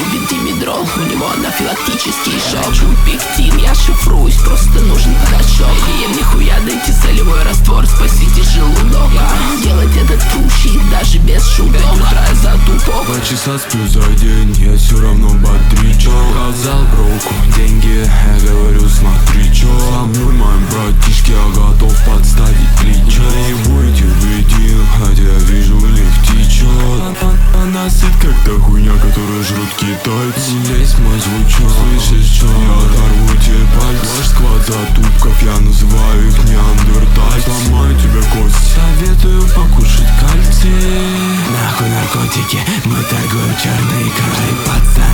любит димедрол. У него анафилактический шок. Хочу пектин, я шифруюсь, просто нужен порошок. Или ем нихуя дайте солевой раствор, спасите желудок. Делать этот функшит даже без шуток. 5 утра я затупок. 2 часа сплю за день, я все равно бодрячок. Сказал броку деньги, я говорю смотри чё. Со мной моим братишке я готов подставить плечо. Не будете бедин, хотя вижу у них течет. Она сыт как та хуйня, которую жрут китайцы. Здесь мой звучок, слышишь чё? Я оторву тебе пальцы. Ваш сквад затупков, я называю их неандертальцы. Сломаю тебе кость, советую покушать кальций. Нахуй наркотики, мы торгуем черной икрой. Пацан